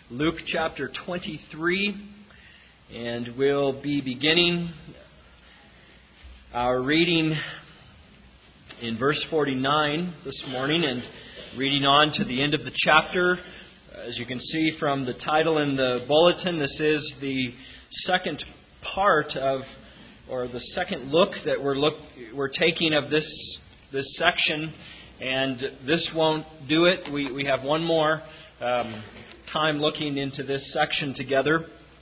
Luke chapter 23, and we'll be beginning our reading in verse 49 this morning and reading on to the end of the chapter. As you can see from the title in the bulletin, this is the second part of, or the second look that we're taking of this section, and this won't do it. We have one more time looking into this section together.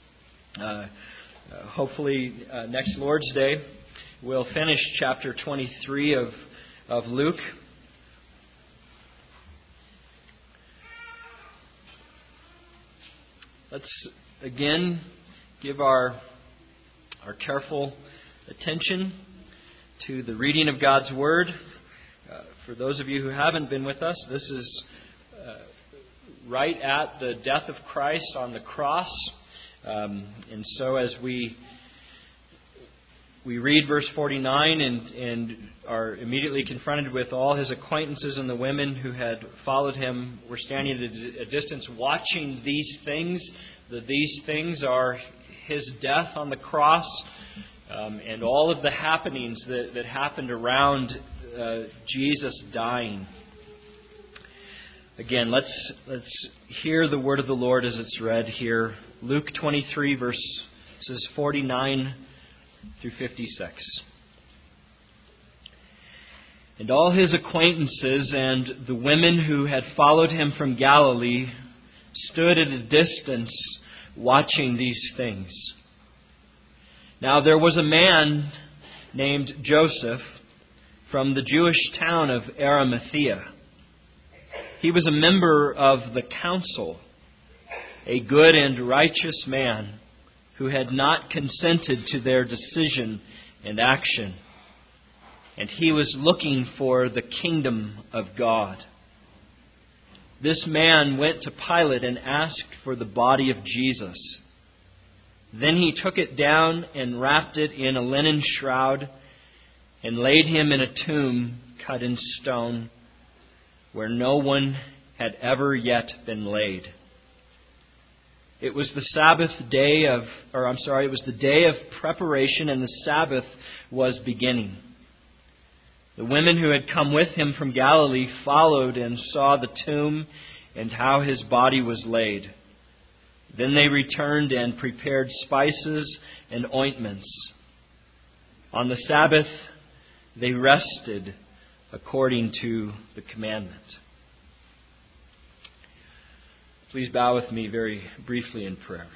Hopefully next Lord's Day we'll finish chapter 23 of Luke. Let's again give our careful attention to the reading of God's Word. For those of you who haven't been with us, this is right at the death of Christ on the cross. And so as we read verse 49 and are immediately confronted with all his acquaintances and the women who had followed him, we're standing at a distance watching these things. These things are his death on the cross and all of the happenings that happened around Jesus dying. Again, let's hear the word of the Lord as it's read here. Luke 23, verses 49 through 56. And all his acquaintances and the women who had followed him from Galilee stood at a distance watching these things. Now there was a man named Joseph from the Jewish town of Arimathea. He was a member of the council, a good and righteous man who had not consented to their decision and action. And he was looking for the kingdom of God. This man went to Pilate and asked for the body of Jesus. Then he took it down and wrapped it in a linen shroud and laid him in a tomb cut in stone where no one had ever yet been laid. It was the day of preparation, and the Sabbath was beginning. The women who had come with him from Galilee followed and saw the tomb and how his body was laid. Then they returned and prepared spices and ointments. On the Sabbath they rested according to the commandment. Please bow with me very briefly in prayer.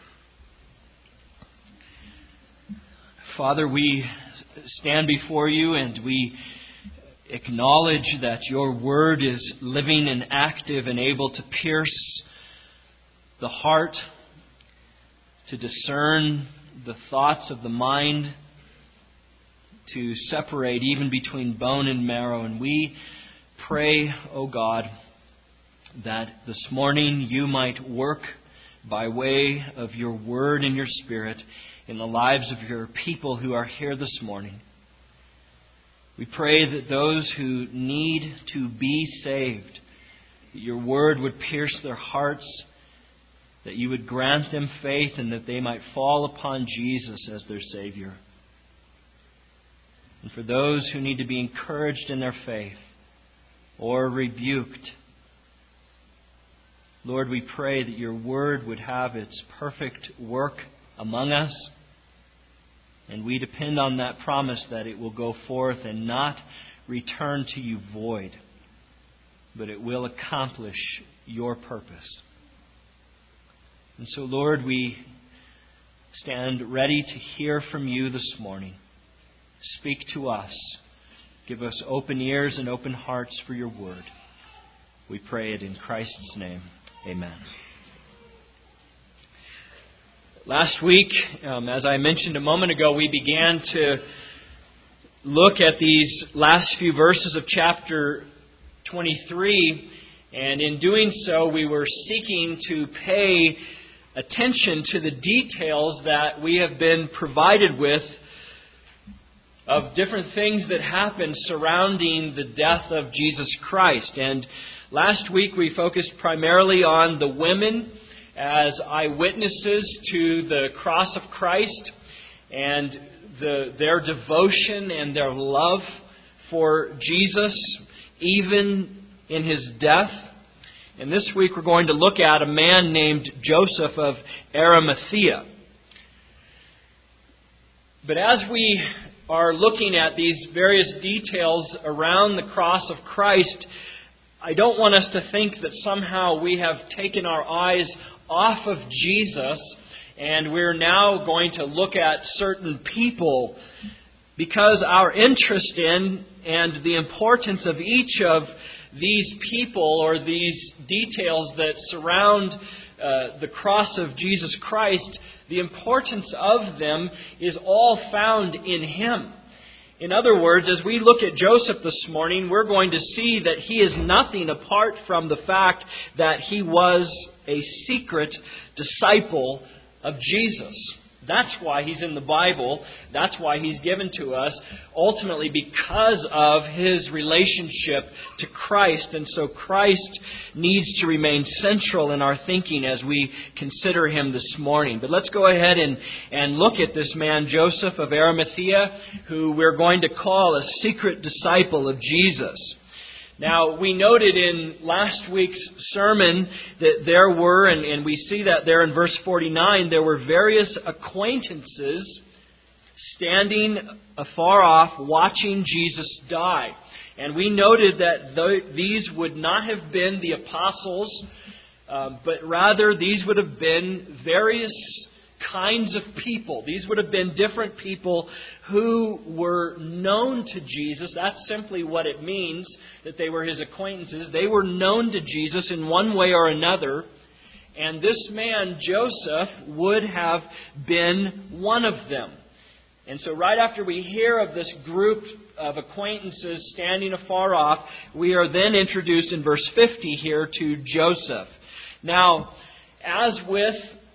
Father, we stand before you and we acknowledge that your word is living and active and able to pierce the heart, to discern the thoughts of the mind, to separate even between bone and marrow. And we pray, O God, that this morning you might work by way of your word and your spirit in the lives of your people who are here this morning. We pray that those who need to be saved, that your word would pierce their hearts, that you would grant them faith, and that they might fall upon Jesus as their Savior. And for those who need to be encouraged in their faith or rebuked, Lord, we pray that your word would have its perfect work among us. And we depend on that promise that it will go forth and not return to you void, but it will accomplish your purpose. And so, Lord, we stand ready to hear from you this morning. Speak to us. Give us open ears and open hearts for your word. We pray it in Christ's name. Amen. Last week, as I mentioned a moment ago, we began to look at these last few verses of chapter 23. And in doing so, we were seeking to pay attention to the details that we have been provided with of different things that happened surrounding the death of Jesus Christ. And last week we focused primarily on the women as eyewitnesses to the cross of Christ and their devotion and their love for Jesus, even in His death. And this week we're going to look at a man named Joseph of Arimathea. But as we are looking at these various details around the cross of Christ, I don't want us to think that somehow we have taken our eyes off of Jesus and we're now going to look at certain people, because our interest in and the importance of each of these people or these details that surround the cross of Jesus Christ, the importance of them is all found in Him. In other words, as we look at Joseph this morning, we're going to see that he is nothing apart from the fact that he was a secret disciple of Jesus. That's why he's in the Bible. That's why he's given to us, ultimately because of his relationship to Christ. And so Christ needs to remain central in our thinking as we consider him this morning. But let's go ahead and look at this man, Joseph of Arimathea, who we're going to call a secret disciple of Jesus. Now, we noted in last week's sermon that there were, and we see that there in verse 49, there were various acquaintances standing afar off watching Jesus die. And we noted that these would not have been the apostles, but rather these would have been various kinds of people. These would have been different people who were known to Jesus. That's simply what it means, that they were his acquaintances. They were known to Jesus in one way or another. And this man, Joseph, would have been one of them. And so right after we hear of this group of acquaintances standing afar off, we are then introduced in verse 50 here to Joseph. Now, as with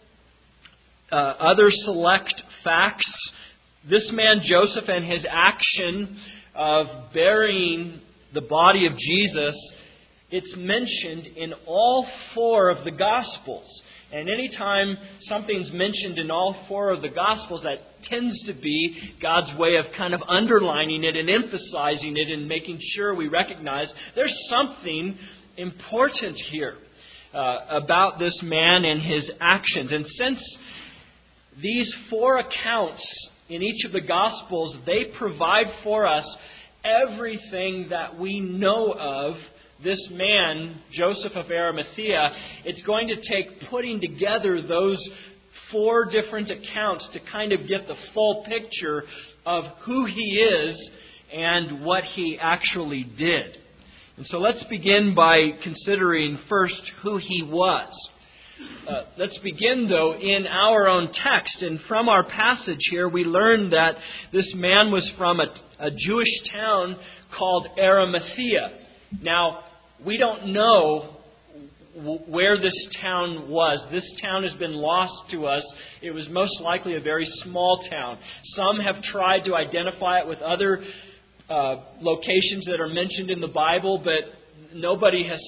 other select facts, this man Joseph and his action of burying the body of Jesus, it's mentioned in all four of the Gospels. And anytime something's mentioned in all four of the Gospels, that tends to be God's way of kind of underlining it and emphasizing it and making sure we recognize there's something important here about this man and his actions. And since these four accounts in each of the Gospels, they provide for us everything that we know of this man, Joseph of Arimathea. It's going to take putting together those four different accounts to kind of get the full picture of who he is and what he actually did. And so let's begin by considering first who he was. Let's begin, though, in our own text. And from our passage here, we learn that this man was from a Jewish town called Arimathea. Now, we don't know where this town was. This town has been lost to us. It was most likely a very small town. Some have tried to identify it with other locations that are mentioned in the Bible, but nobody has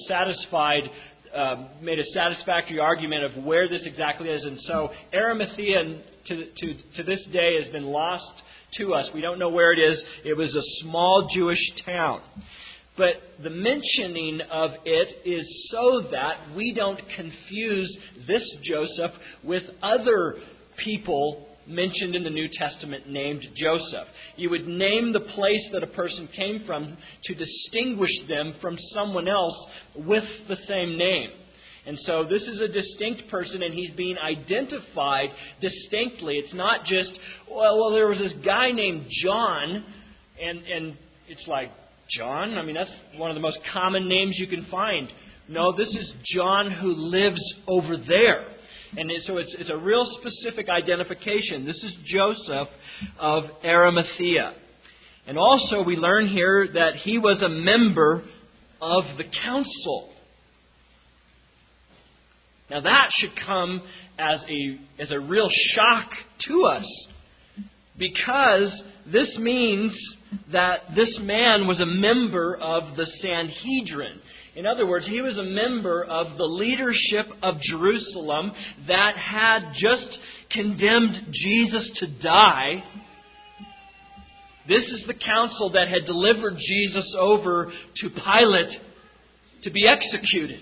made a satisfactory argument of where this exactly is. And so Arimathea to this day has been lost to us. We don't know where it is. It was a small Jewish town. But the mentioning of it is so that we don't confuse this Joseph with other people mentioned in the New Testament named Joseph. You would name the place that a person came from to distinguish them from someone else with the same name. And so this is a distinct person, and he's being identified distinctly. It's not just, well, there was this guy named John, and it's like, John? I mean, that's one of the most common names you can find. No, this is John who lives over there. And so it's a real specific identification. This is Joseph of Arimathea. And also we learn here that he was a member of the council. Now that should come as a real shock to us, because this means that this man was a member of the Sanhedrin. In other words, he was a member of the leadership of Jerusalem that had just condemned Jesus to die. This is the council that had delivered Jesus over to Pilate to be executed.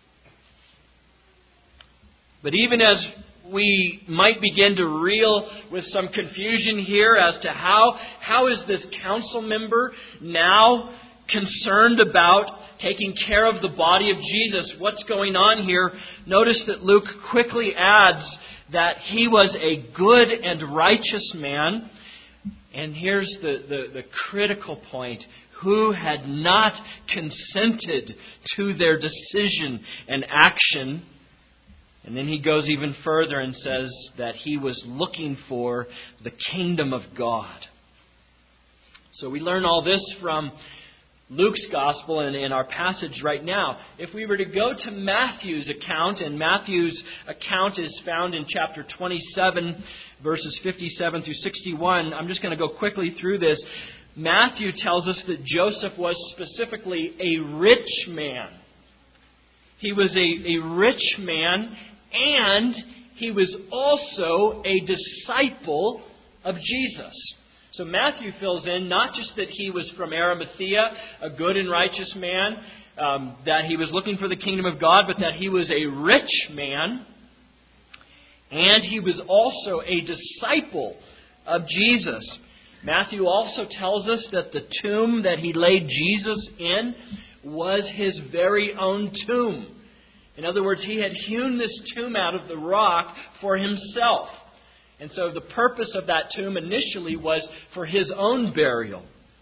But even as we might begin to reel with some confusion here as to how is this council member now concerned about taking care of the body of Jesus? What's going on here? Notice that Luke quickly adds that he was a good and righteous man. And here's the critical point: who had not consented to their decision and action. And then he goes even further and says that he was looking for the kingdom of God. So we learn all this from Luke's gospel and in our passage right now. If we were to go to Matthew's account, and Matthew's account is found in chapter 27, verses 57 through 61. I'm just going to go quickly through this. Matthew tells us that Joseph was specifically a rich man. He was a rich man, and he was also a disciple of Jesus. So Matthew fills in not just that he was from Arimathea, a good and righteous man, that he was looking for the kingdom of God, but that he was a rich man, and he was also a disciple of Jesus. Matthew also tells us that the tomb that he laid Jesus in was his very own tomb. In other words, he had hewn this tomb out of the rock for himself. And so the purpose of that tomb initially was for his own burial.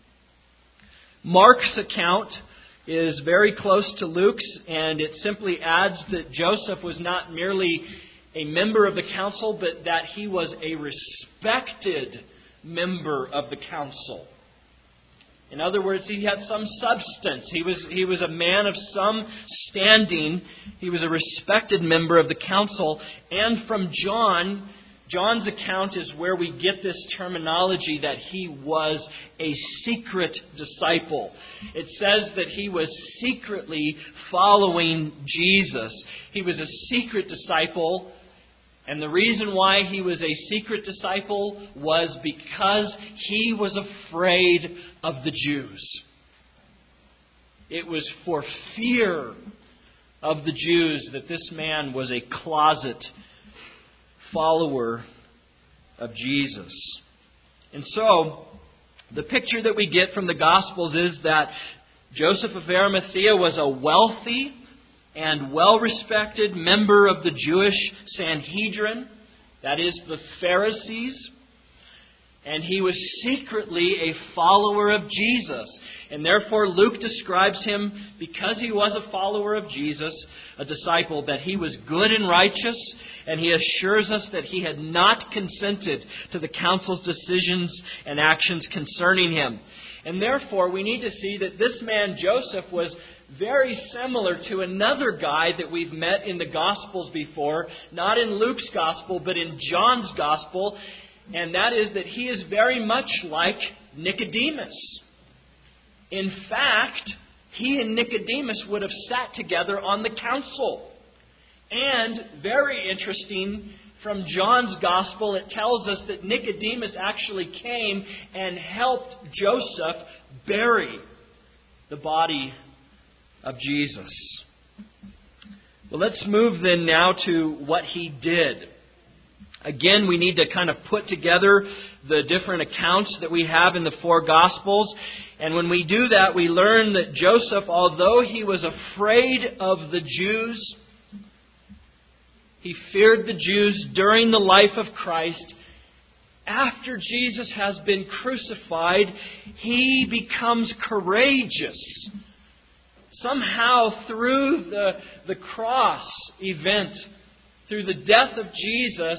Mark's account is very close to Luke's, and it simply adds that Joseph was not merely a member of the council, but that he was a respected member of the council. In other words, he had some substance. He was a man of some standing. He was a respected member of the council. And from John's account is where we get this terminology that he was a secret disciple. It says that he was secretly following Jesus. He was a secret disciple. And the reason why he was a secret disciple was because he was afraid of the Jews. It was for fear of the Jews that this man was a closet follower of Jesus. And so, the picture that we get from the Gospels is that Joseph of Arimathea was a wealthy and well-respected member of the Jewish Sanhedrin, that is, the Pharisees. And he was secretly a follower of Jesus. And therefore Luke describes him, because he was a follower of Jesus, a disciple, that he was good and righteous. And he assures us that he had not consented to the council's decisions and actions concerning him. And therefore we need to see that this man Joseph was very similar to another guy that we've met in the Gospels before, not in Luke's Gospel, but in John's Gospel, and that is that he is very much like Nicodemus. In fact, he and Nicodemus would have sat together on the council. And, very interesting, from John's Gospel, it tells us that Nicodemus actually came and helped Joseph bury the body of Jesus. Well, let's move then now to what he did. Again, we need to kind of put together the different accounts that we have in the four Gospels. And when we do that, we learn that Joseph, although he was afraid of the Jews, he feared the Jews during the life of Christ. After Jesus has been crucified, he becomes courageous. Somehow through the cross event, through the death of Jesus,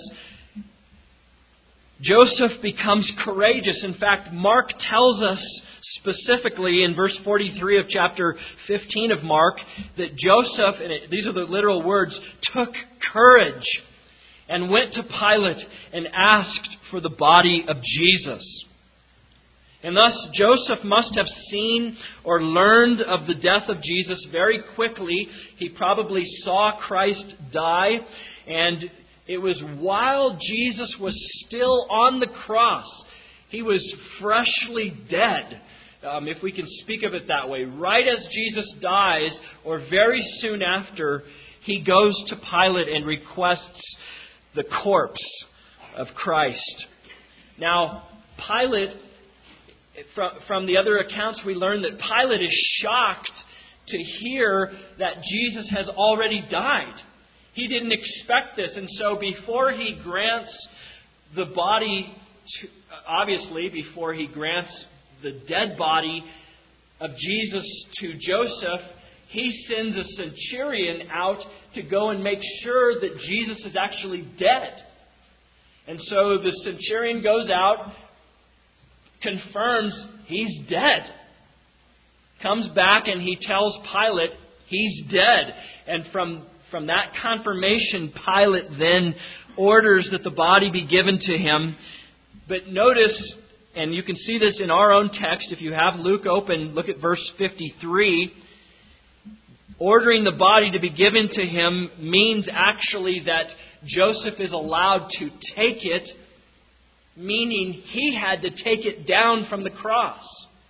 Joseph becomes courageous. In fact, Mark tells us specifically in verse 43 of chapter 15 of Mark that Joseph, and these are the literal words, took courage and went to Pilate and asked for the body of Jesus. And thus Joseph must have seen or learned of the death of Jesus very quickly. He probably saw Christ die, and it was while Jesus was still on the cross. He was freshly dead, if we can speak of it that way. Right as Jesus dies, or very soon after, he goes to Pilate and requests the corpse of Christ. Now, Pilate, from the other accounts we learn that Pilate is shocked to hear that Jesus has already died. He didn't expect this, and so before he grants the body, obviously before he grants the dead body of Jesus to Joseph, he sends a centurion out to go and make sure that Jesus is actually dead. And so the centurion goes out, confirms he's dead, comes back and he tells Pilate he's dead. And from that confirmation, Pilate then orders that the body be given to him. But notice, and you can see this in our own text, if you have Luke open, look at verse 53. Ordering the body to be given to him means actually that Joseph is allowed to take it, meaning he had to take it down from the cross.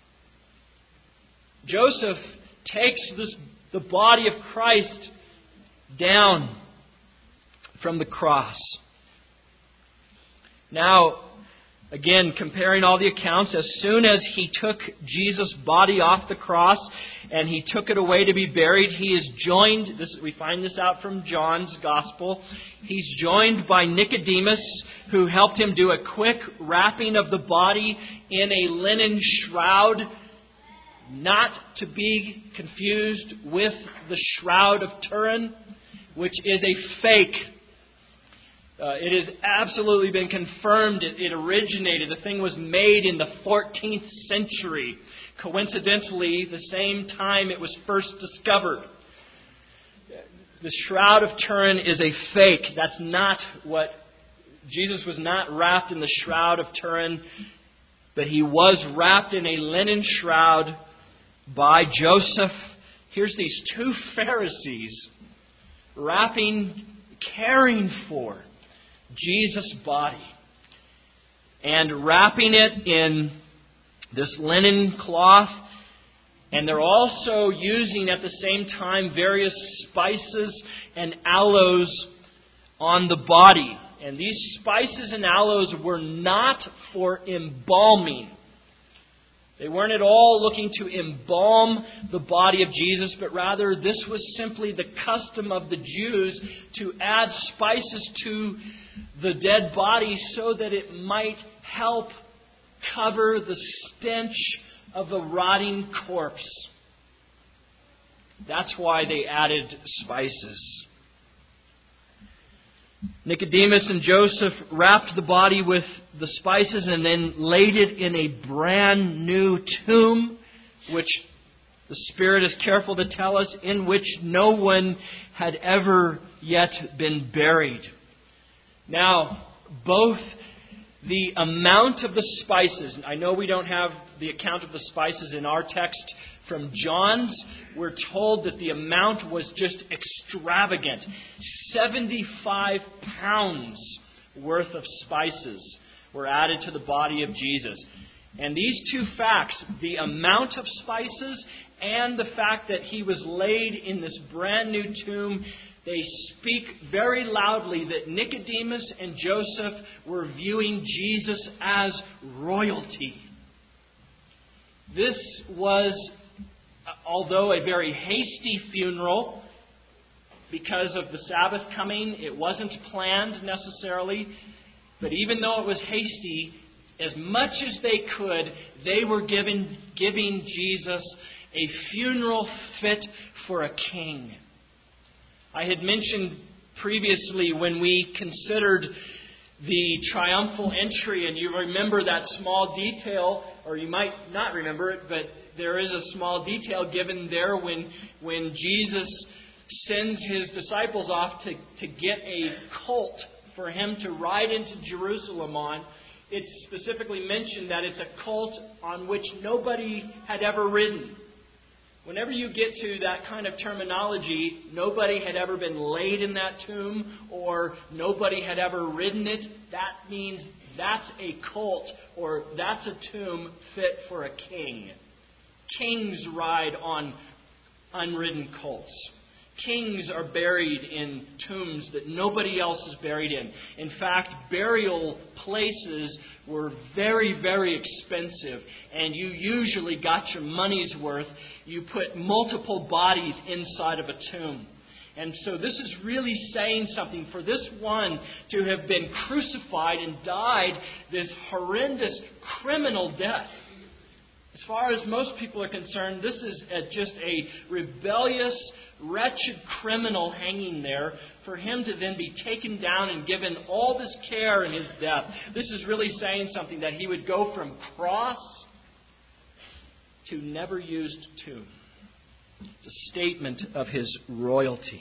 Joseph takes the body of Christ down from the cross. Now, again, comparing all the accounts, as soon as he took Jesus' body off the cross and he took it away to be buried, he is joined, we find this out from John's Gospel, he's joined by Nicodemus, who helped him do a quick wrapping of the body in a linen shroud, not to be confused with the Shroud of Turin, which is a fake. It has absolutely been confirmed it originated. The thing was made in the 14th century. Coincidentally, the same time it was first discovered. The Shroud of Turin is a fake. That's not what... Jesus was not wrapped in the Shroud of Turin, but he was wrapped in a linen shroud by Joseph. Here's these two Pharisees caring for Jesus' body and wrapping it in this linen cloth. And they're also using at the same time various spices and aloes on the body. And these spices and aloes were not for embalming. They weren't at all looking to embalm the body of Jesus, but rather this was simply the custom of the Jews to add spices to the dead body so that it might help cover the stench of the rotting corpse. That's why they added spices. Nicodemus and Joseph wrapped the body with the spices and then laid it in a brand new tomb, which the Spirit is careful to tell us, in which no one had ever yet been buried. Now, both the amount of the spices, I know we don't have the account of the spices in our text from John's. We're told that the amount was just extravagant. 75 pounds worth of spices were added to the body of Jesus. And these two facts, the amount of spices and the fact that he was laid in this brand new tomb, they speak very loudly that Nicodemus and Joseph were viewing Jesus as royalty. This was, although a very hasty funeral, because of the Sabbath coming, it wasn't planned necessarily. But even though it was hasty, as much as they could, they were giving Jesus a funeral fit for a king. I had mentioned previously when we considered the triumphal entry, and you remember that small detail, or you might not remember it, but there is a small detail given there when Jesus sends his disciples off to get a colt for him to ride into Jerusalem on. it's specifically mentioned that it's a colt on which nobody had ever ridden. Whenever you get to that kind of terminology, nobody had ever been laid in that tomb or nobody had ever ridden it, that means that's a colt or that's a tomb fit for a king. Kings ride on unridden colts. Kings are buried in tombs that nobody else is buried in. In fact, burial places were very, very expensive, and you usually got your money's worth. You put multiple bodies inside of a tomb. And so this is really saying something. For this one to have been crucified and died this horrendous criminal death, as far as most people are concerned, this is just a rebellious, wretched criminal hanging there. For him to then be taken down and given all this care in his death, this is really saying something, that he would go from cross to never used tomb. It's a statement of his royalty.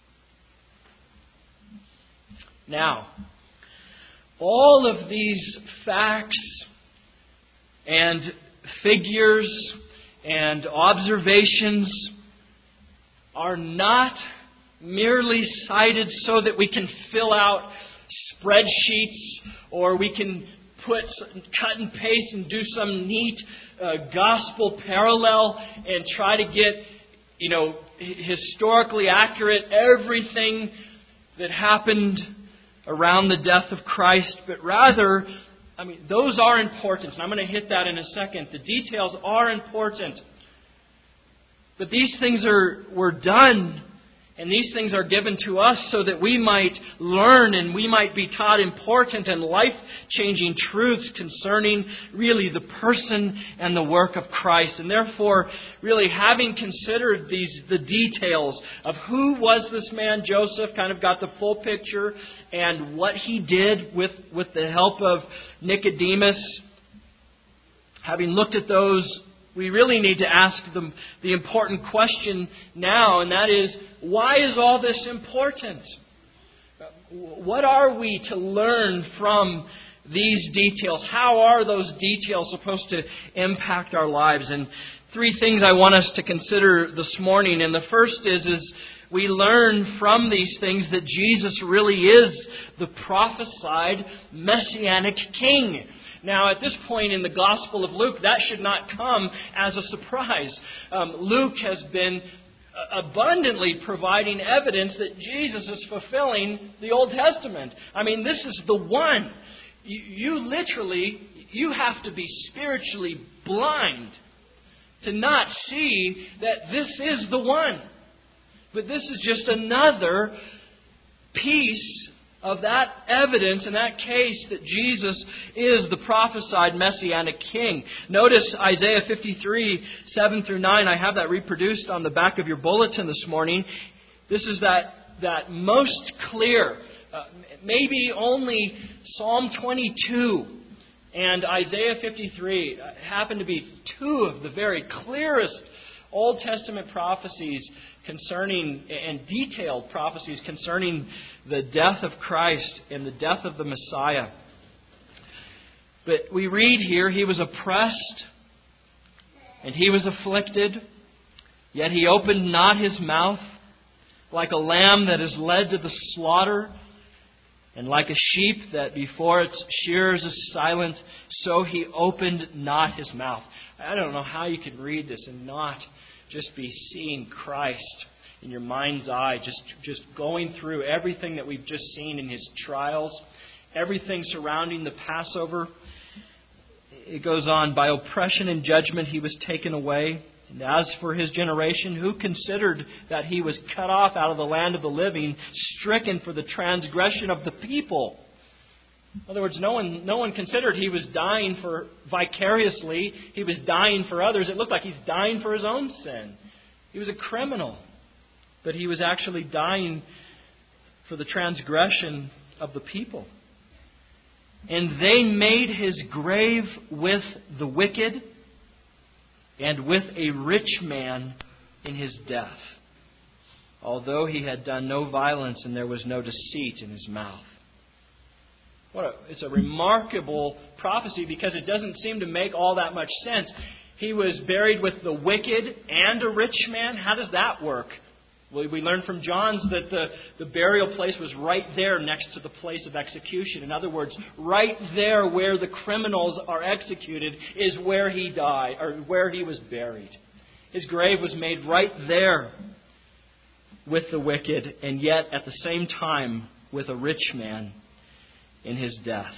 Now, all of these facts and figures and observations are not merely cited so that we can fill out spreadsheets or we can cut and paste and do some neat gospel parallel and try to get, historically accurate everything that happened around the death of Christ, but rather, those are important, and I'm going to hit that in a second. The details are important. But these things were done, and these things are given to us so that we might learn and we might be taught important and life-changing truths concerning really the person and the work of Christ. And therefore, really having considered the details of who was this man Joseph, kind of got the full picture, and what he did with the help of Nicodemus, having looked at those, we really need to ask the important question now, and that is, why is all this important? What are we to learn from these details? How are those details supposed to impact our lives? And three things I want us to consider this morning. And the first is we learn from these things that Jesus really is the prophesied Messianic King. Now, at this point in the Gospel of Luke, that should not come as a surprise. Luke has been abundantly providing evidence that Jesus is fulfilling the Old Testament. This is the one. You have to be spiritually blind to not see that this is the one. But this is just another piece of that evidence and that case that Jesus is the prophesied Messianic King. Notice Isaiah 53, 7 through 9. I have that reproduced on the back of your bulletin this morning. This is that most clear, maybe only Psalm 22 and Isaiah 53 happen to be two of the very clearest Old Testament prophecies concerning, and detailed prophecies concerning the death of Christ and the death of the Messiah. But we read here, he was oppressed and he was afflicted, yet he opened not his mouth. Like a lamb that is led to the slaughter, and like a sheep that before its shearers is silent, so he opened not his mouth. I don't know how you could read this and not just be seeing Christ in your mind's eye, just going through everything that we've just seen in his trials, everything surrounding the Passover. It goes on, by oppression and judgment he was taken away. And as for his generation, who considered that he was cut off out of the land of the living, stricken for the transgression of the people? In other words, no one considered he was dying for vicariously. He was dying for others. It looked like he's dying for his own sin. He was a criminal. But he was actually dying for the transgression of the people. And they made his grave with the wicked and with a rich man in his death, although he had done no violence and there was no deceit in his mouth. It's a remarkable prophecy because it doesn't seem to make all that much sense. He was buried with the wicked and a rich man. How does that work? Well, we learned from John's that the burial place was right there next to the place of execution. In other words, right there where the criminals are executed is where he died, or where he was buried. His grave was made right there with the wicked, and yet at the same time with a rich man in his death.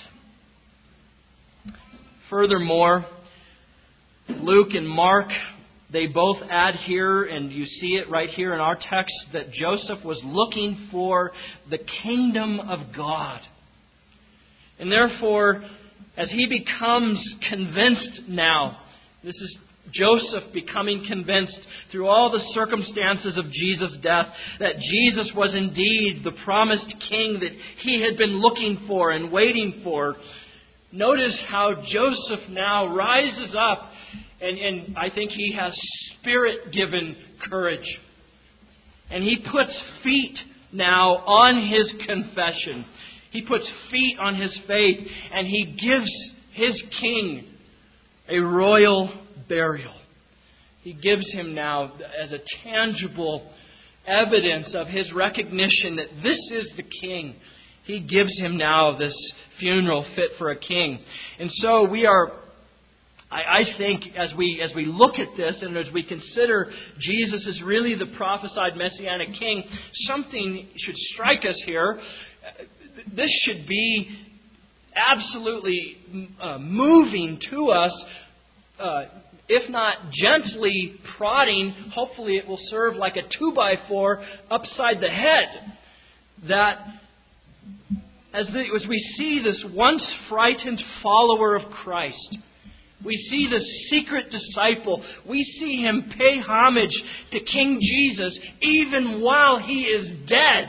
Furthermore, Luke and Mark, they both add here, and you see it right here in our text, that Joseph was looking for the kingdom of God. And therefore, as he becomes convinced now, this is Joseph becoming convinced through all the circumstances of Jesus' death that Jesus was indeed the promised king that he had been looking for and waiting for. Notice how Joseph now rises up, and I think he has Spirit-given courage. And he puts feet now on his confession. He puts feet on his faith, and he gives his king a royal burial. He gives him now as a tangible evidence of his recognition that this is the king. He gives him now this funeral fit for a king. And so I think as we look at this and as we consider Jesus is really the prophesied Messianic king, something should strike us here. This should be absolutely moving to us. If not gently prodding, hopefully it will serve like a 2x4 upside the head. That as we see this once frightened follower of Christ, we see the secret disciple, we see him pay homage to King Jesus even while he is dead.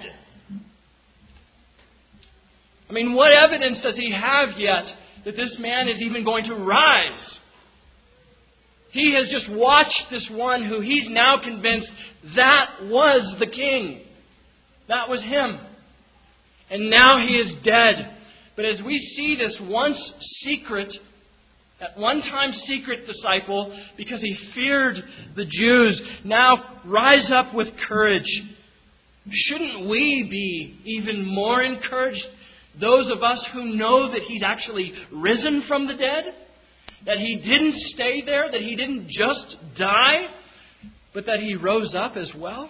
I mean, what evidence does he have yet that this man is even going to rise? He has just watched this one who he's now convinced that was the king. That was him. And now he is dead. But as we see this once secret, at one time secret disciple, because he feared the Jews, now rise up with courage. Shouldn't we be even more encouraged? Those of us who know that he's actually risen from the dead? That he didn't stay there, that he didn't just die, but that he rose up as well.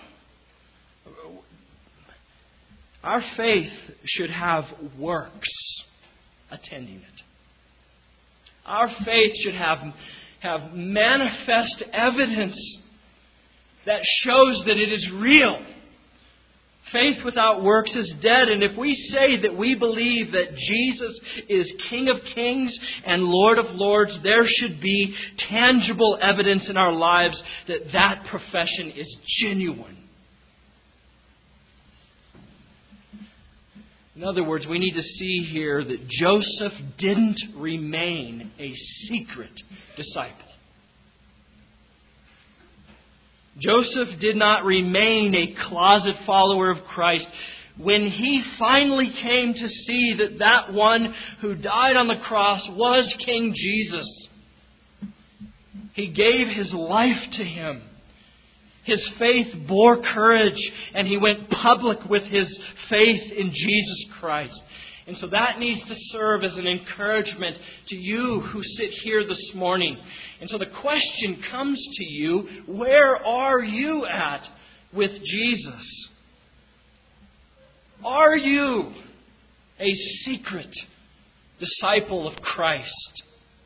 Our faith should have works attending it. Our faith should have manifest evidence that shows that it is real. Faith without works is dead. And if we say that we believe that Jesus is King of Kings and Lord of Lords, there should be tangible evidence in our lives that that profession is genuine. In other words, we need to see here that Joseph didn't remain a secret disciple. Joseph did not remain a closet follower of Christ. When he finally came to see that that one who died on the cross was King Jesus, he gave his life to him. His faith bore courage, and he went public with his faith in Jesus Christ. And so that needs to serve as an encouragement to you who sit here this morning. And so the question comes to you, where are you at with Jesus? Are you a secret disciple of Christ?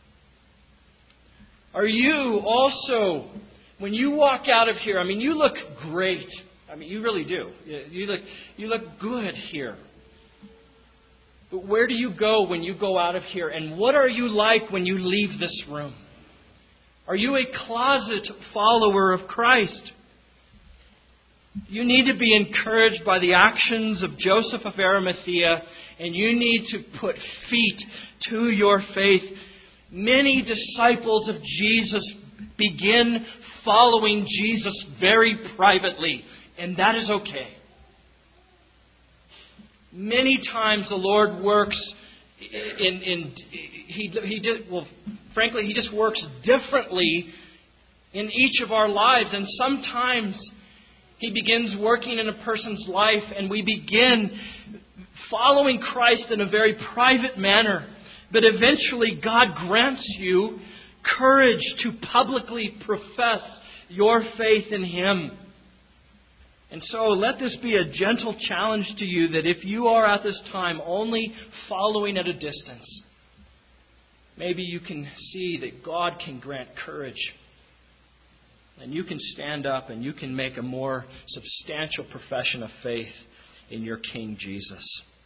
Are you also, when you walk out of here, you look great. You really do. You look good here. But where do you go when you go out of here? And what are you like when you leave this room? Are you a closet follower of Christ? You need to be encouraged by the actions of Joseph of Arimathea, and you need to put feet to your faith. Many disciples of Jesus begin following Jesus very privately, and that is okay. Many times the Lord works frankly, He just works differently in each of our lives. And sometimes He begins working in a person's life and we begin following Christ in a very private manner. But eventually God grants you courage to publicly profess your faith in Him. And so let this be a gentle challenge to you that if you are at this time only following at a distance, maybe you can see that God can grant courage. And you can stand up and you can make a more substantial profession of faith in your King Jesus.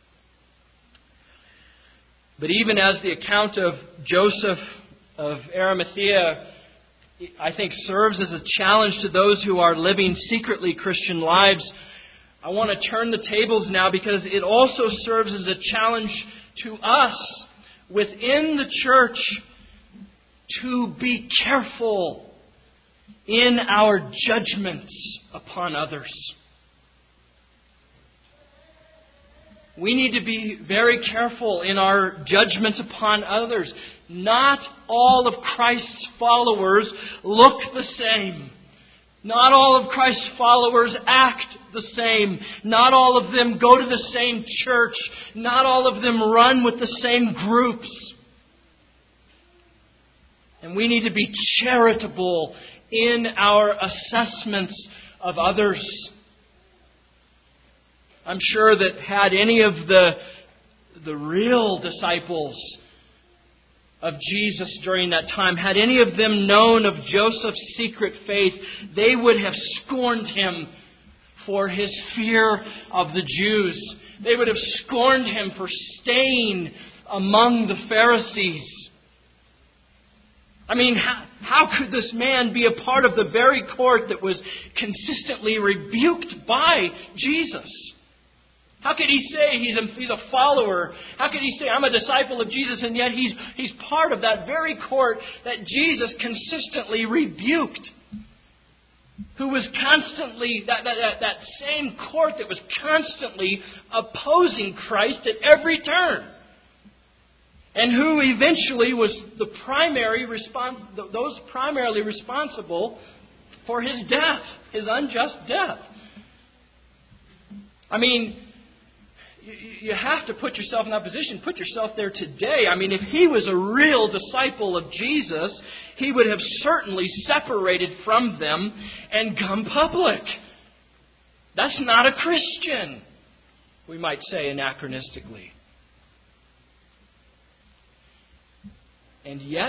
But even as the account of Joseph of Arimathea, I think, serves as a challenge to those who are living secretly Christian lives, I want to turn the tables now because it also serves as a challenge to us within the church to be careful in our judgments upon others. We need to be very careful in our judgments upon others. Not all of Christ's followers look the same. Not all of Christ's followers act the same. Not all of them go to the same church. Not all of them run with the same groups. And we need to be charitable in our assessments of others. I'm sure that had any of the real disciples of Jesus during that time, had any of them known of Joseph's secret faith, they would have scorned him for his fear of the Jews. They would have scorned him for staying among the Pharisees. I mean, how could this man be a part of the very court that was consistently rebuked by Jesus? How could he say he's a follower? How could he say, I'm a disciple of Jesus, and yet he's part of that very court that Jesus consistently rebuked? Who was constantly, that same court that was constantly opposing Christ at every turn. And who eventually was those primarily responsible for his death, his unjust death. I mean, you have to put yourself in that position. Put yourself there today. I mean, if he was a real disciple of Jesus, he would have certainly separated from them and come public. That's not a Christian, we might say anachronistically. And yet,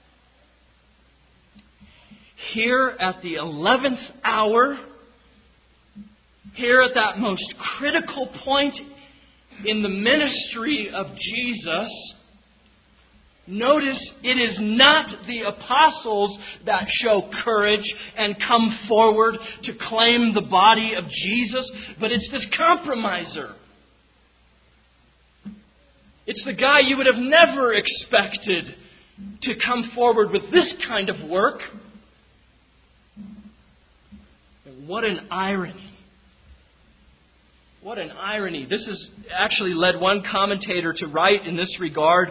here at the 11th hour, here at that most critical point in the ministry of Jesus, notice it is not the apostles that show courage and come forward to claim the body of Jesus, but it's this compromiser. It's the guy you would have never expected to come forward with this kind of work. And what an irony. What an irony. This has actually led one commentator to write in this regard.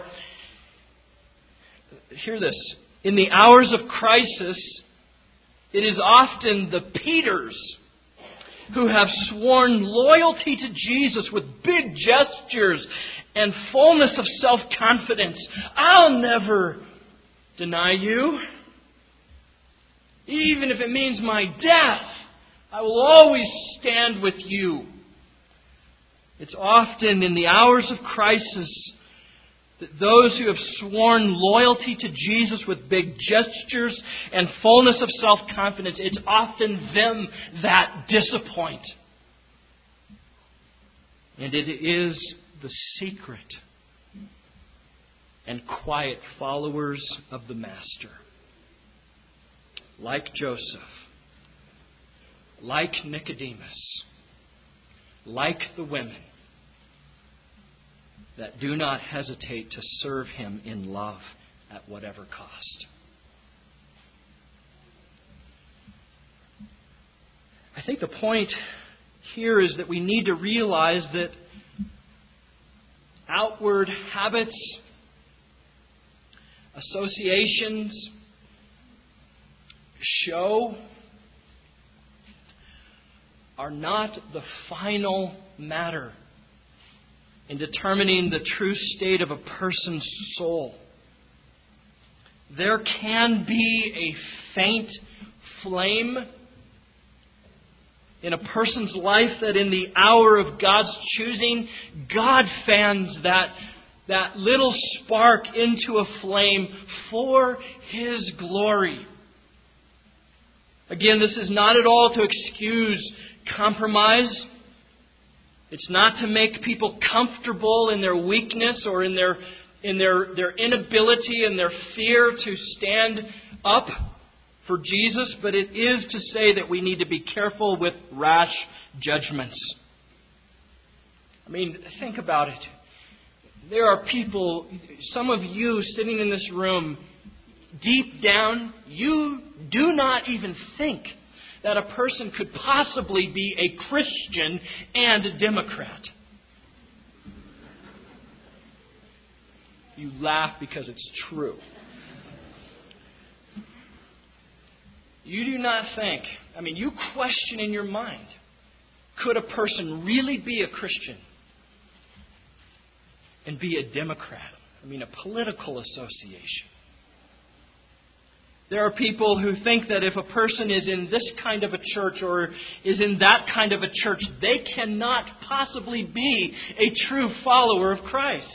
Hear this. In the hours of crisis, it is often the Peters who have sworn loyalty to Jesus with big gestures and fullness of self-confidence. I'll never deny you. Even if it means my death, I will always stand with you. It's often in the hours of crisis that those who have sworn loyalty to Jesus with big gestures and fullness of self-confidence, it's often them that disappoint. And it is the secret and quiet followers of the Master, like Joseph, like Nicodemus, like the women, that do not hesitate to serve Him in love at whatever cost. I think the point here is that we need to realize that outward habits, associations, show are not the final matter in determining the true state of a person's soul. There can be a faint flame in a person's life that in the hour of God's choosing, God fans that little spark into a flame for His glory. Again, this is not at all to excuse compromise. It's not to make people comfortable in their weakness or in their inability and their fear to stand up for Jesus, but it is to say that we need to be careful with rash judgments. I mean, think about it. There are people, some of you sitting in this room, deep down, you do not even think that a person could possibly be a Christian and a Democrat. You laugh because it's true. You do not think, you question in your mind, could a person really be a Christian and be a Democrat? A political association. There are people who think that if a person is in this kind of a church or is in that kind of a church, they cannot possibly be a true follower of Christ.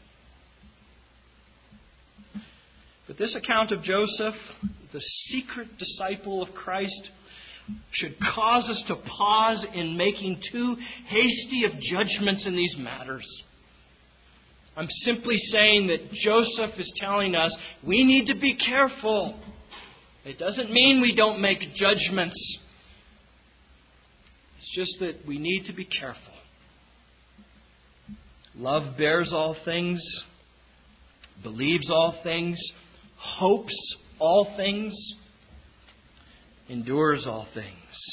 But this account of Joseph, the secret disciple of Christ, should cause us to pause in making too hasty of judgments in these matters. I'm simply saying that Joseph is telling us we need to be careful. It doesn't mean we don't make judgments. It's just that we need to be careful. Love bears all things, believes all things, hopes all things, endures all things.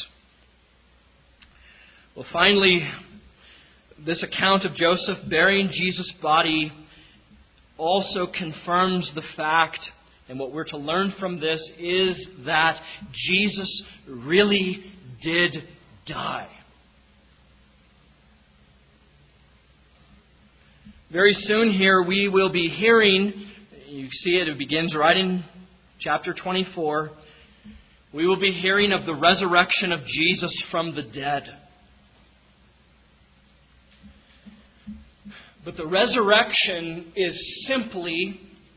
Well, finally, this account of Joseph burying Jesus' body also confirms the fact, and what we're to learn from this is that Jesus really did die. Very soon here we will be hearing, you see it begins right in chapter 24. We will be hearing of the resurrection of Jesus from the dead. But the resurrection is simply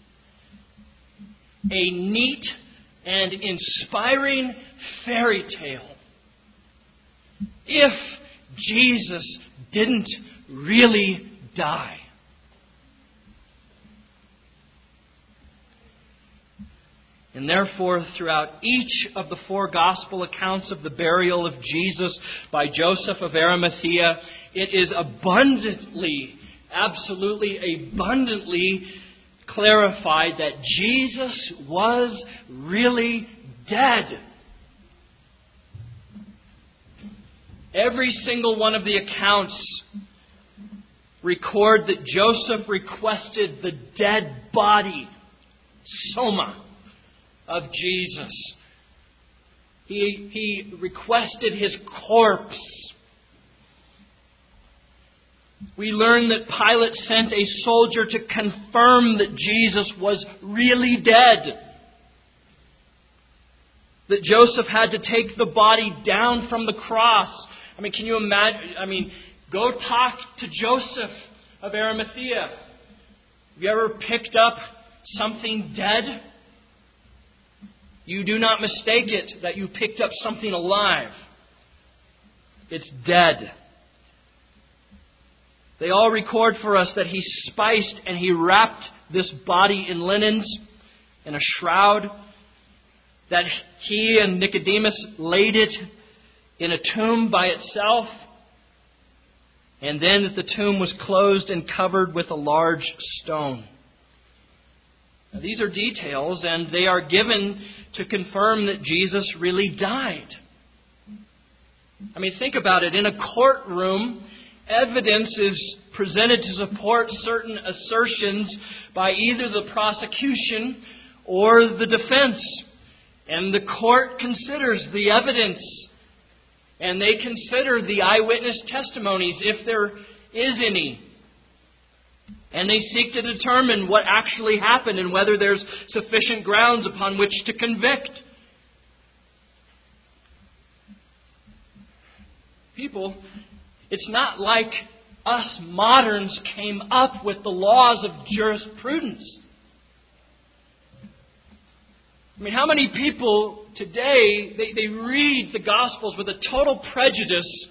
a neat and inspiring fairy tale. If Jesus didn't really die. And therefore, throughout each of the four gospel accounts of the burial of Jesus by Joseph of Arimathea, it is absolutely abundantly clarified that Jesus was really dead. Every single one of the accounts record that Joseph requested the dead body, soma, of Jesus. He requested his corpse. We learn that Pilate sent a soldier to confirm that Jesus was really dead. That Joseph had to take the body down from the cross. Can you imagine? Go talk to Joseph of Arimathea. Have you ever picked up something dead? You do not mistake it that you picked up something alive. It's dead. They all record for us that he spiced and he wrapped this body in linens, in a shroud, that he and Nicodemus laid it in a tomb by itself, and then that the tomb was closed and covered with a large stone. Now, these are details, and they are given to confirm that Jesus really died. Think about it. In a courtroom, evidence is presented to support certain assertions by either the prosecution or the defense. And the court considers the evidence, and they consider the eyewitness testimonies, if there is any. And they seek to determine what actually happened and whether there's sufficient grounds upon which to convict. People, it's not like us moderns came up with the laws of jurisprudence. I mean, how many people today, they read the Gospels with a total prejudice.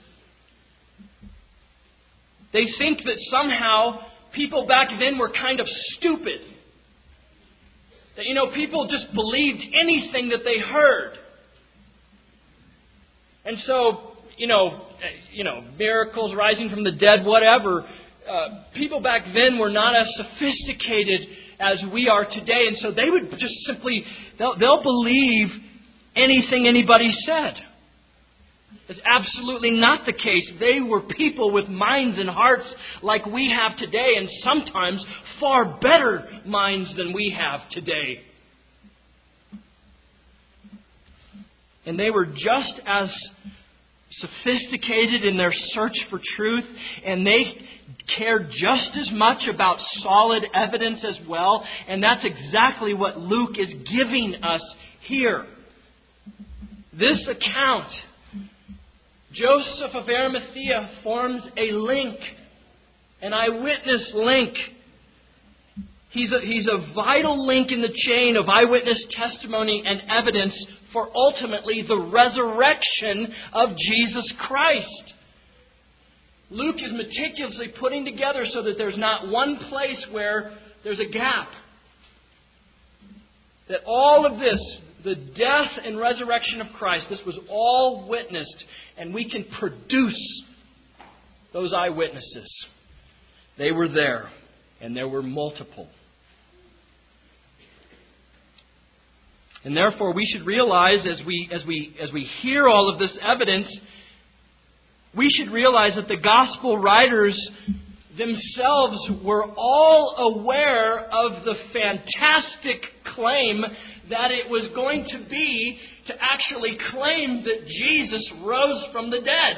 They think that somehow people back then were kind of stupid. That, people just believed anything that they heard. And so, miracles, rising from the dead, whatever. People back then were not as sophisticated as we are today. And so they would just simply, they'll believe anything anybody said. It's absolutely not the case. They were people with minds and hearts like we have today, and sometimes far better minds than we have today. And they were just as sophisticated in their search for truth, and they cared just as much about solid evidence as well. And that's exactly what Luke is giving us here. This account, Joseph of Arimathea forms a link, an eyewitness link. He's a vital link in the chain of eyewitness testimony and evidence for ultimately the resurrection of Jesus Christ. Luke is meticulously putting together so that there's not one place where there's a gap. That all of this, the death and resurrection of Christ, this was all witnessed, and we can produce those eyewitnesses. They were there, and there were multiple. And therefore, we should realize as we hear all of this evidence, we should realize that the gospel writers themselves were all aware of the fantastic claim that it was going to be to actually claim that Jesus rose from the dead.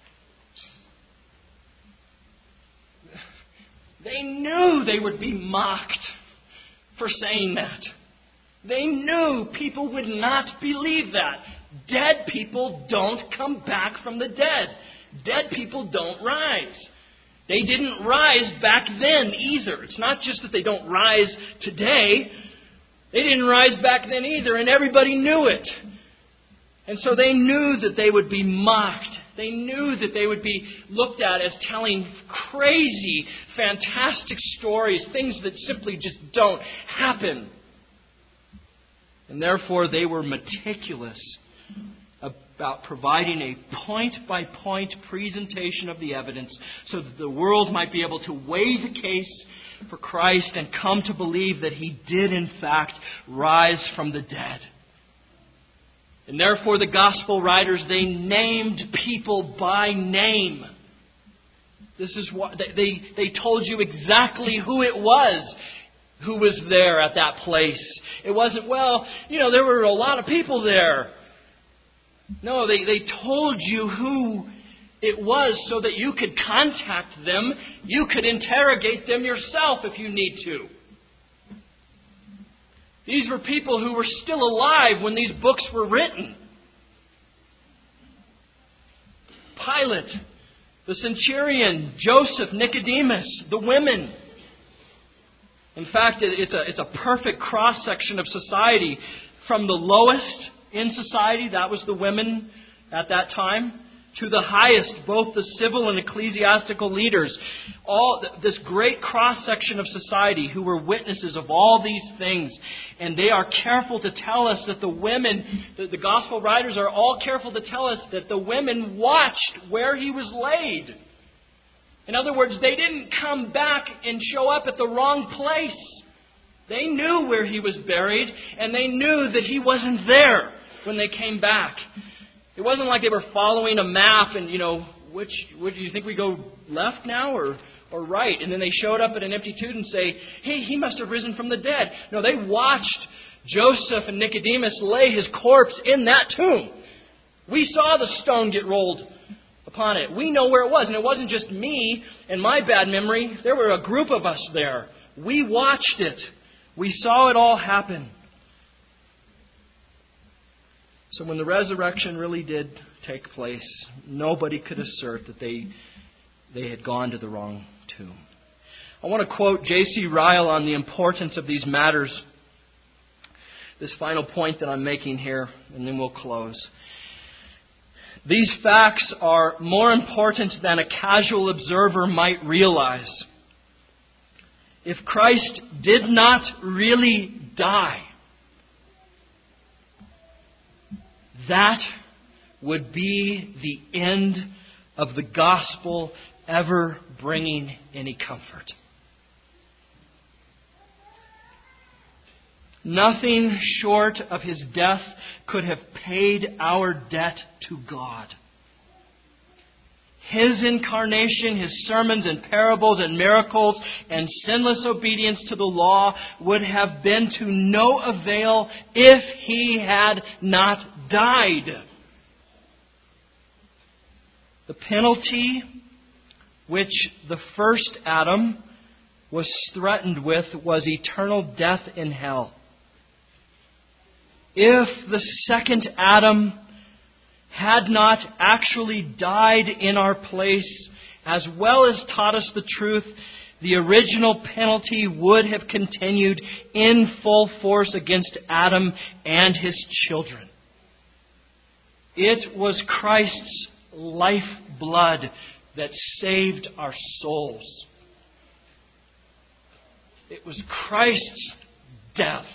They knew they would be mocked for saying that. They knew people would not believe that. Dead people don't come back from the dead. Dead people don't rise. They didn't rise back then either. It's not just that they don't rise today. They didn't rise back then either, and everybody knew it. And so they knew that they would be mocked. They knew that they would be looked at as telling crazy, fantastic stories, things that simply just don't happen. And therefore they were meticulous about providing a point-by-point presentation of the evidence so that the world might be able to weigh the case for Christ and come to believe that He did in fact rise from the dead. And therefore the gospel writers, they named people by name. This is what they told you exactly who it was who was there at that place. It wasn't, there were a lot of people there. No, they told you who it was so that you could contact them. You could interrogate them yourself if you need to. These were people who were still alive when these books were written. Pilate, the centurion, Joseph, Nicodemus, the women. In fact, it's a perfect cross-section of society. From the lowest in society, that was the women at that time, to the highest, both the civil and ecclesiastical leaders. All this great cross-section of society who were witnesses of all these things. And they are careful to tell us that the women, the gospel writers are all careful to tell us that the women watched where He was laid. In other words, they didn't come back and show up at the wrong place. They knew where He was buried, and they knew that He wasn't there when they came back. It wasn't like they were following a map and, which do you think we go left now or right? And then they showed up at an empty tomb and say, hey, he must have risen from the dead. No, they watched Joseph and Nicodemus lay his corpse in that tomb. We saw the stone get rolled upon it. We know where it was. And it wasn't just me and my bad memory. There were a group of us there. We watched it. We saw it all happen. So when the resurrection really did take place, nobody could assert that they had gone to the wrong tomb. I want to quote J.C. Ryle on the importance of these matters. This final point that I'm making here, and then we'll close. These facts are more important than a casual observer might realize. If Christ did not really die, that would be the end of the gospel ever bringing any comfort. Nothing short of His death could have paid our debt to God. His incarnation, His sermons and parables and miracles and sinless obedience to the law would have been to no avail if He had not died. The penalty which the first Adam was threatened with was eternal death in hell. If the second Adam had not actually died in our place, as well as taught us the truth, the original penalty would have continued in full force against Adam and his children. It was Christ's lifeblood that saved our souls. It was Christ's death.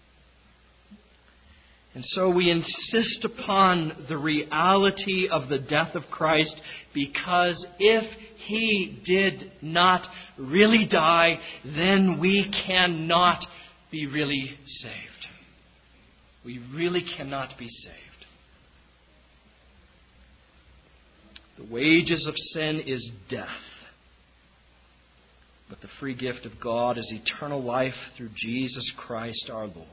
And so we insist upon the reality of the death of Christ, because if He did not really die, then we cannot be really saved. We really cannot be saved. The wages of sin is death, but the free gift of God is eternal life through Jesus Christ our Lord.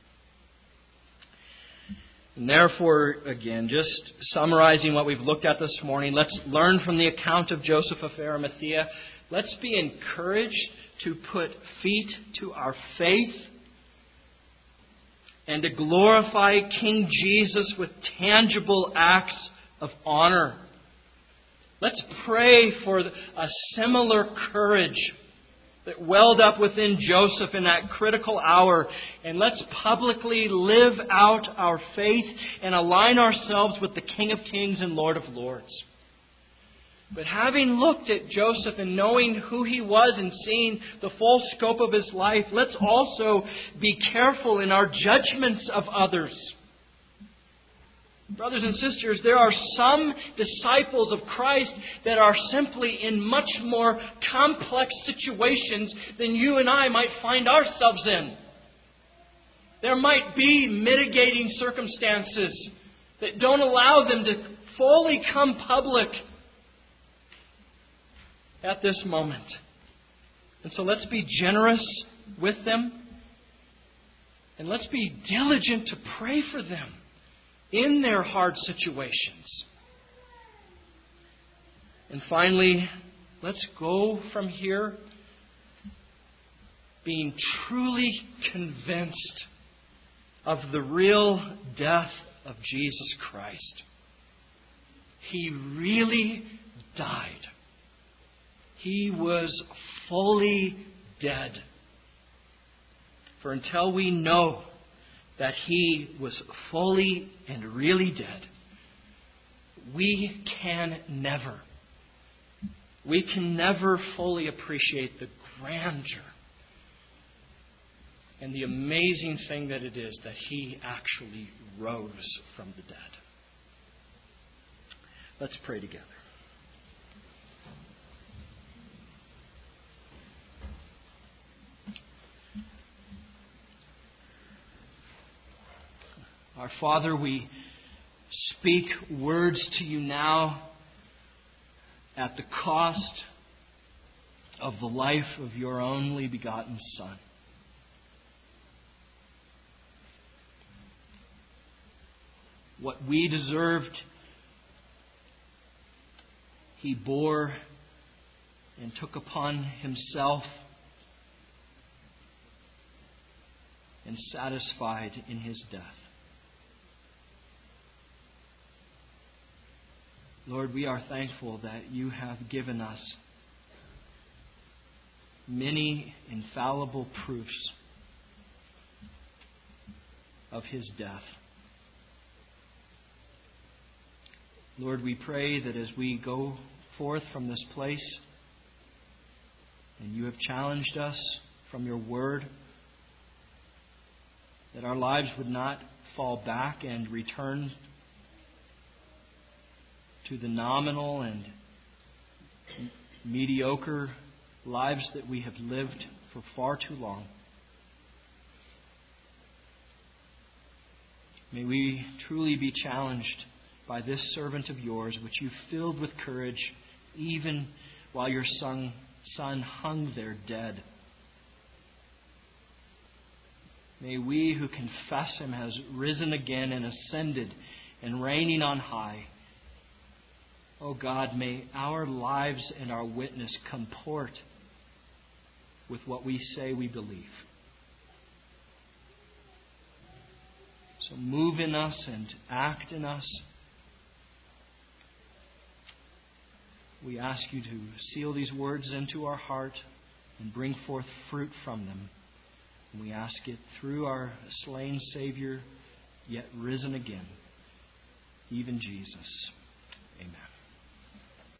And therefore, again, just summarizing what we've looked at this morning, let's learn from the account of Joseph of Arimathea. Let's be encouraged to put feet to our faith and to glorify King Jesus with tangible acts of honor. Let's pray for a similar courage that welled up within Joseph in that critical hour. And let's publicly live out our faith and align ourselves with the King of Kings and Lord of Lords. But having looked at Joseph and knowing who he was and seeing the full scope of his life, let's also be careful in our judgments of others. Brothers and sisters, there are some disciples of Christ that are simply in much more complex situations than you and I might find ourselves in. There might be mitigating circumstances that don't allow them to fully come public at this moment. And so let's be generous with them, and let's be diligent to pray for them in their hard situations. And finally, let's go from here being truly convinced of the real death of Jesus Christ. He really died. He was fully dead. For until we know that He was fully and really dead, we can never fully appreciate the grandeur and the amazing thing that it is that He actually rose from the dead. Let's pray together. Our Father, we speak words to You now at the cost of the life of your only begotten Son. What we deserved, He bore and took upon Himself and satisfied in His death. Lord, we are thankful that You have given us many infallible proofs of His death. Lord, we pray that as we go forth from this place, and You have challenged us from Your Word, that our lives would not fall back and return to the nominal and mediocre lives that we have lived for far too long. May we truly be challenged by this servant of Yours, which You filled with courage even while Your Son hung there dead. May we who confess Him as risen again and ascended and reigning on high, oh God, may our lives and our witness comport with what we say we believe. So move in us and act in us. We ask You to seal these words into our heart and bring forth fruit from them. And we ask it through our slain Savior, yet risen again, even Jesus. Amen.